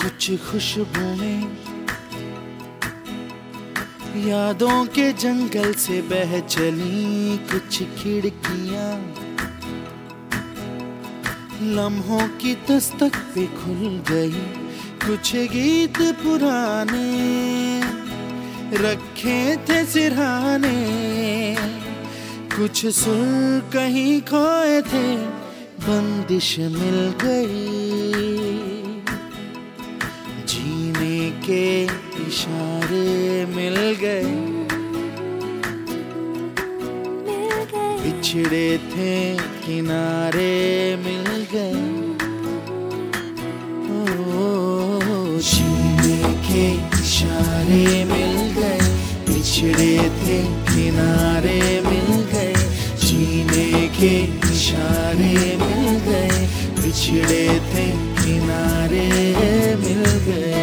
कुछ खुशबुएं यादों के जंगल से बह चली, कुछ खिड़कियां लम्हों की दस्तक पे खुल गई, कुछ गीत पुराने रखे थे सिरहाने, कुछ सुर कहीं खोए थे, बंदिश मिल गई, जीने के इशारे मिल गए, बिछड़े थे किनारे मिल गए, ओ जीने के इशारे मिल गए, बिछड़े थे किनारे मिल गए, जीने के इशारे मिल गए, बिछड़े थे किनारे मिल गए।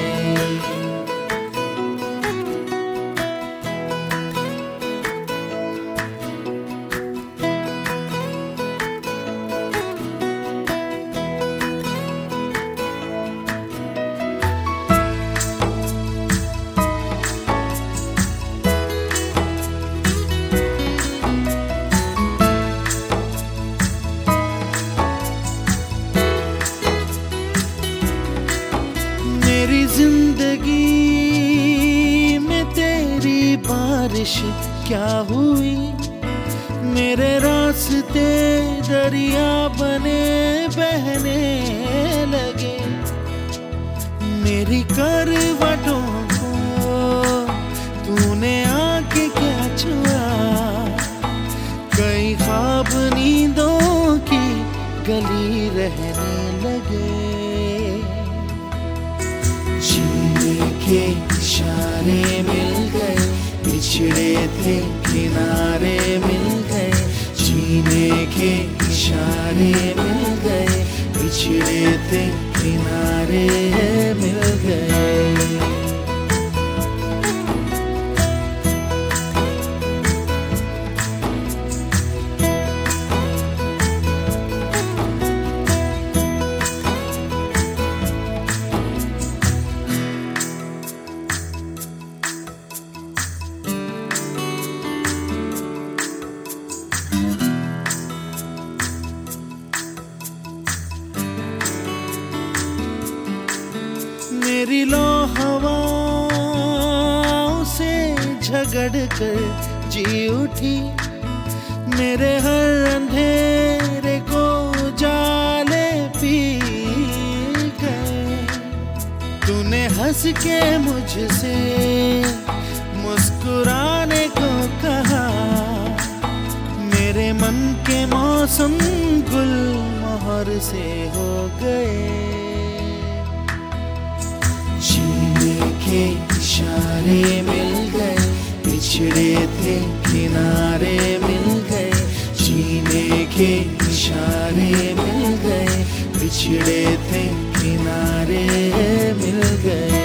मेरी जिंदगी में तेरी बारिश क्या हुई, मेरे रास्ते दरिया बने बहने लगे, मेरी करवटों को तूने आके क्या छुआ, कई ख्वाब नींदों की गली रहने लगे, जीने के इशारे मिल गए, बिछड़े थे किनारे मिल गए, जीने के इशारे मिल गए, बिछड़े थे किनारे मिल गए। मेरी लो हवाओं से झगड़ कर जी उठी, मेरे हर अंधेरे को जाले पी गए, तूने हंस के मुझसे मुस्कुराने को कहा, मेरे मन के मौसम गुल मोहर से हो गए, जीने के इशारे मिल गए, बिछड़े थे किनारे मिल गए, जीने के इशारे मिल गए, बिछड़े थे किनारे मिल गए।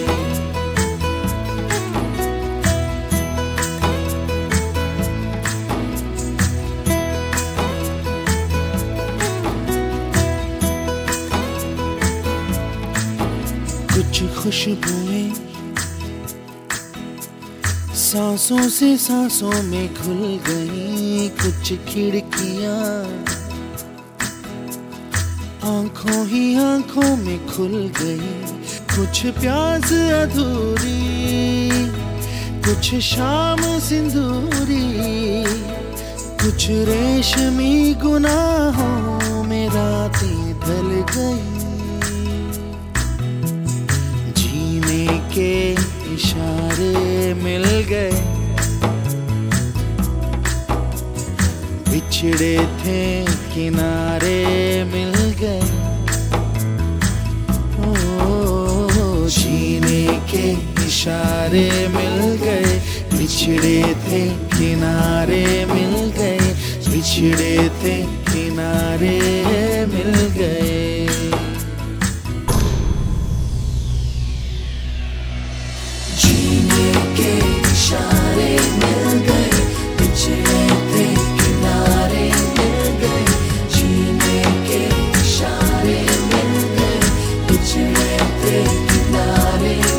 कुछ खुशबुएं सांसों से सांसों में घुल गई, कुछ खिड़कियां आंखों ही आंखों में खुल गई, कुछ प्यास अधूरी, कुछ शाम सिंदूरी, कुछ रेशमी गुनाहों में रातें ढल गई, के इशारे मिल गए, बिछड़े थे किनारे मिल गए, ओ जीने के इशारे मिल गए, बिछड़े थे किनारे मिल गए, बिछड़े थे किनारे मिल गए। इशारे मिल गए, बिछड़े थे किनारे मिल गए, जीने के इशारे मिल गए, बिछड़े थे थे किनारे